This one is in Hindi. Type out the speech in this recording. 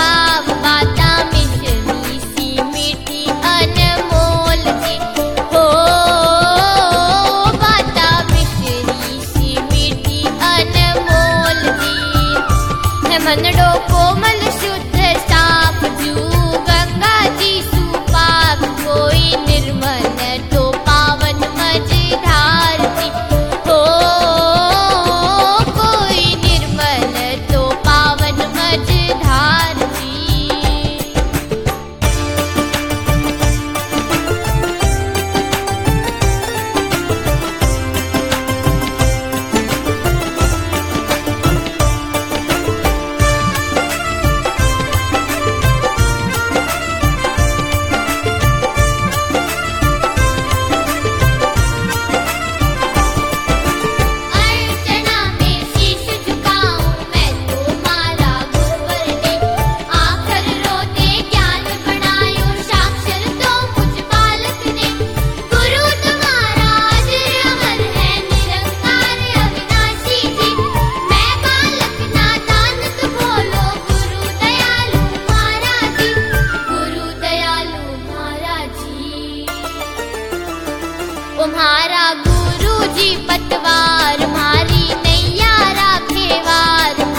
भाव बाता मिश्री सी मीठी अनमोल थी। हो बाता मिश्री सी मीठी अनमोल थी। है मनड़ो कोमल शुद्ध साफ जू गंगा जी सुपाप कोई निर्मल तो पावन मझधार थी। हो कोई निर्मल तो पावन मझधार थी। अर्चना में शीश झुकाऊं मैं तुम्हारा गोवर्धन। आखर रोते ज्ञान बढ़ायो साक्षर तो मुझ बालक ने। गुरु तुम्हारा अजर अमर है निरंकार अविनाशी जी। मैं बालक नादान तो बोलो गुरु दयालु महाराज जी। गुरु दयालु महाराज जी। तुम्हारा गुरु जी पतवार मारी नैया राखेवार।